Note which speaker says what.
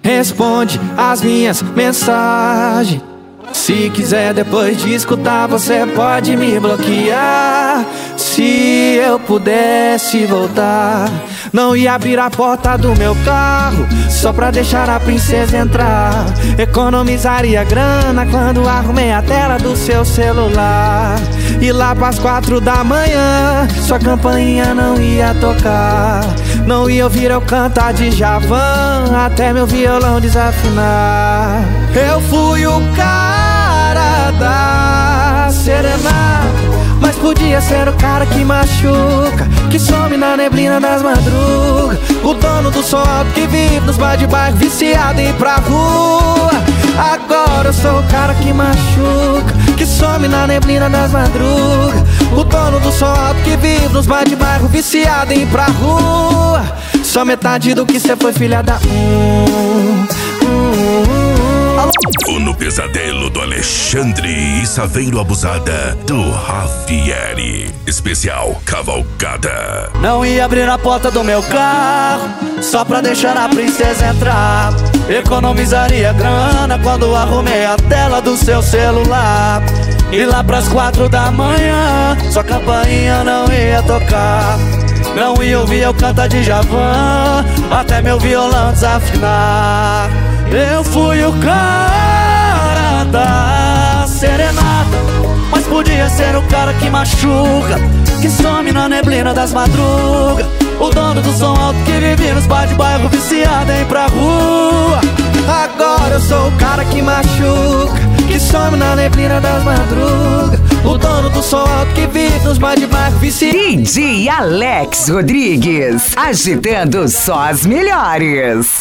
Speaker 1: responde as minhas mensagens. Se quiser depois de escutar, você pode me bloquear. Se eu pudesse voltar, não ia abrir a porta do meu carro só pra deixar a princesa entrar. Economizaria grana quando arrumei a tela do seu celular. E lá pras 4 da manhã, sua campainha não ia tocar. Não ia ouvir eu cantar de Djavan até meu violão desafinar. Eu fui o cara da serenata, mas podia ser o cara que machuca, que some na neblina das madrugas. O dono do som alto que vive nos bar de bairro, viciado em ir pra rua. Agora eu sou o cara que machuca, que some na neblina das madrugas. O dono do som alto que vive nos bar de bairro, viciado em ir pra rua. Só metade do que cê foi, filha da
Speaker 2: No pesadelo do Alexandre e Saveiro Abusada do Javieri. Especial Cavalgada.
Speaker 1: Não ia abrir a porta do meu carro só pra deixar a princesa entrar. Economizaria grana quando arrumei a tela do seu celular. E lá pras 4 da manhã, sua campainha não ia tocar. Não ia ouvir eu cantar de Djavan até meu violão desafinar. Eu fui o cara da serenata, mas podia ser o cara que machuca, que some na neblina das madrugas. O dono do som alto que vive nos bar de bairro, viciado em ir pra rua. Agora eu sou o cara que machuca, que some na neblina das madrugas. O dono do som alto que vive nos bar de bairro, viciado.
Speaker 3: DJ Alex Rodrigues, agitando só as melhores.